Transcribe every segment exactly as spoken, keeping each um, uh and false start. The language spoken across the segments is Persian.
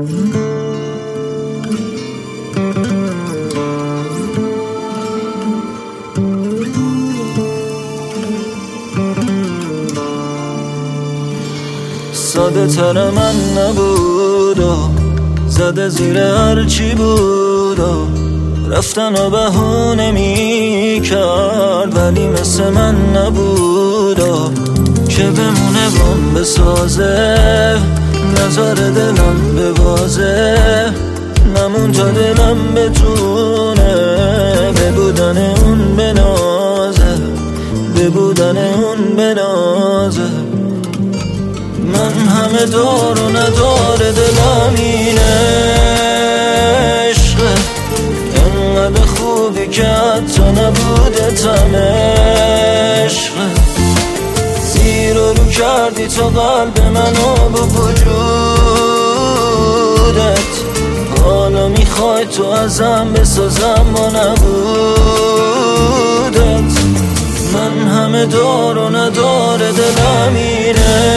ساده تر من نبود و زده زیر هرچی بود و رفتن و بهونه می کرد، ولی مثل من نبود و که بمونه بام بسازه، نظر دلم ببازه، نمون تا دلم بتونه به بودن اون بنازه، به بودن اون بنازه. من همه دار و ندار دلم این عشقه، انقدر خوبی که حتی نبوده تم عشقه. زیر و رو کردی تو قلب منو با وجودت، حالا میخوای تو ازم بسازم با نبودت. من همه دار و ندار دلم این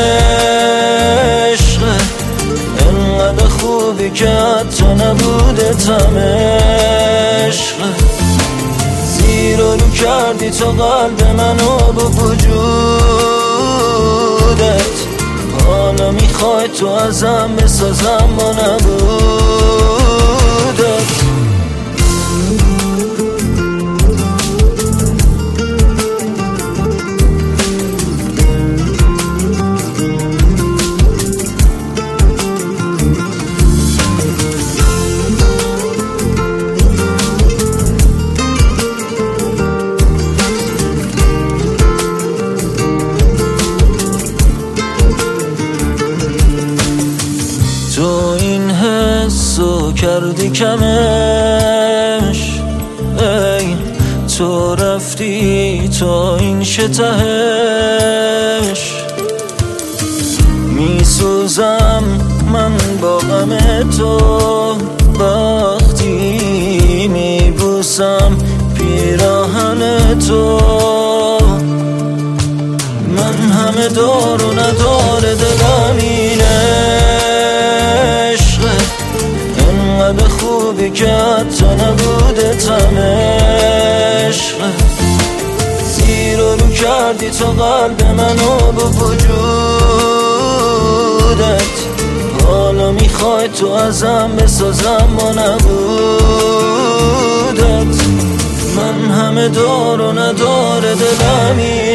عشقه، انقدر خوبی که حتی نبوده تم عشقه. زیر و رو کردی تو قلب منو با وجودت، حالا میخوای تو ازم بسازم با نبودت. تو این حسو کردی کمش، ای تو رفتی تا این شتهش. میسوزم من با غم تو وقتی میبوسم پیراهن تو. من همه دار و ندار دلم این عشقه، انقدر خوبی که حتی نبوده تم عشقه. زیر و رو کردی تو قلب منو با وجودت، حالا میخوای تو ازم بسازم با نبودت. من همه دار و ندار دلم این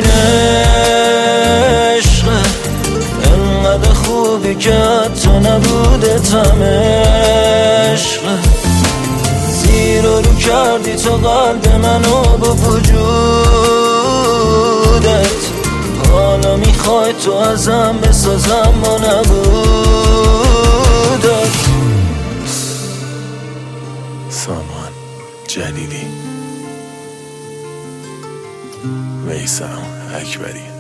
عشقه، انقدر خوبی که حتی نبوده تم عشقه. زیر و رو کردی تو قلب منو با وجودت، حالا میخوای تو ازم بسازم با نبودت. سامان جلیلی، میثم اکبری.